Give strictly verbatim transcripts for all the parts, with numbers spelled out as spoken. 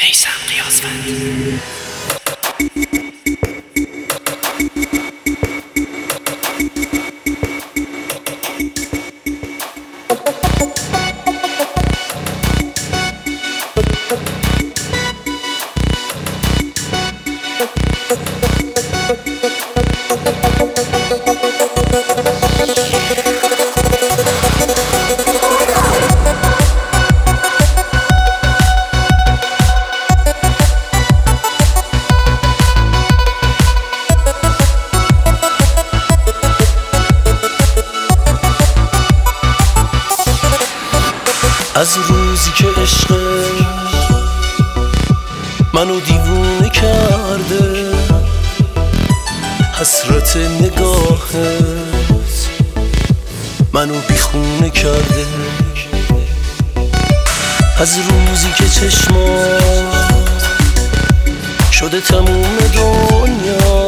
میثم قیاسفند. از روزی که عشق منو دیوونه کرده، حسرت نگاهت منو بیخونه کرده. از روزی که چشمات شده تموم دنیا،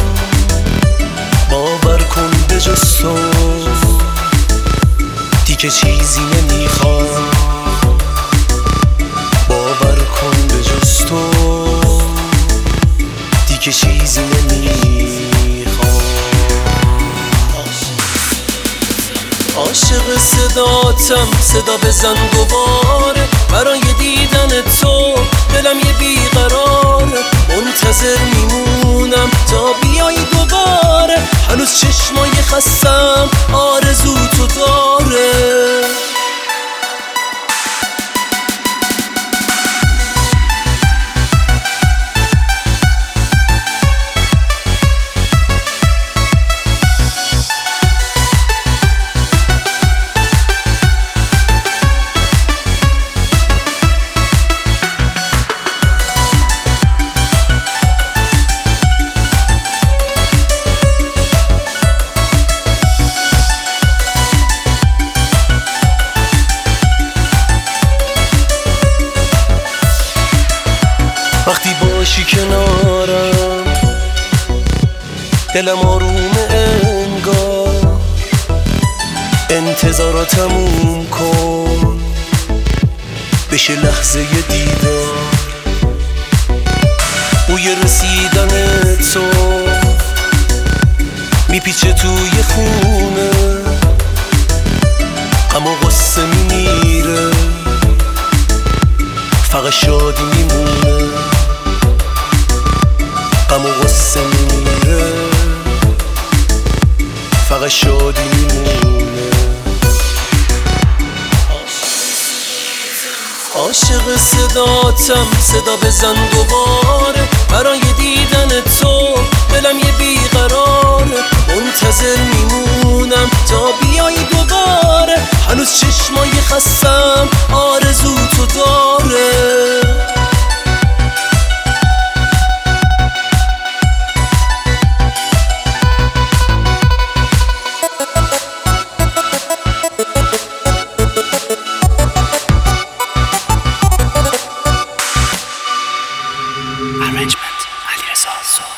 باور کن به جز تو دیگه چیزی نمیخوام. باور کن به جز تو دیگه چیزی نمیخوام. عاشق صداتم، صدا بزن دوباره، برای دیدن تو دلم یه بیقراره. منتظر میمونم تا بیای دوباره، هنوز چشمای خستم آرزو تو داره. وقتی باشی کنارم دلم آروم انگار، انتظار تموم کن بشه لحظه دیدار. بوی رسیدن تو میپیچه توی خونه، غم و غصه میمیره، فقط شادی میمونه. غم و غصه میمیره، فقط شادی میمونه. عاشق صداتم، صدا بزن دوباره، برای دیدن تو دلم یه بیقراره. منتظر میمونم تا بیای دوباره، هنوز چشمای خستم آرزو تو داره. Arrangement علیرضا.